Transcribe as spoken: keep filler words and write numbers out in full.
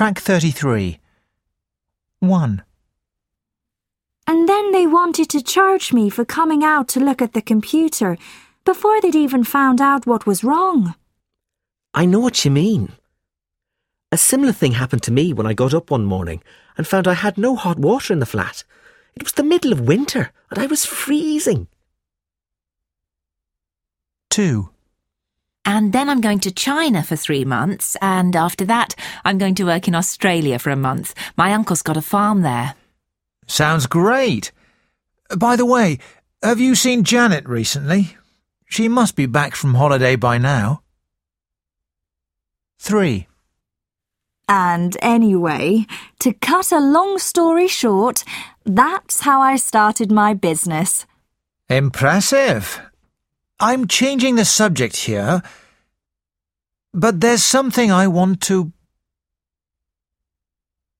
Track thirty-three. one. And then they wanted to charge me for coming out to look at the computer before they'd even found out what was wrong. I know what you mean. A similar thing happened to me when I got up one morning and found I had no hot water in the flat. It was the middle of winter and I was freezing. two. And then I'm going to China for three months, and after that, I'm going to work in Australia for a month. My uncle's got a farm there. Sounds great. By the way, have you seen Janet recently? She must be back from holiday by now. three. And anyway, to cut a long story short, that's how I started my business. Impressive. I'm changing the subject here, but there's something I want to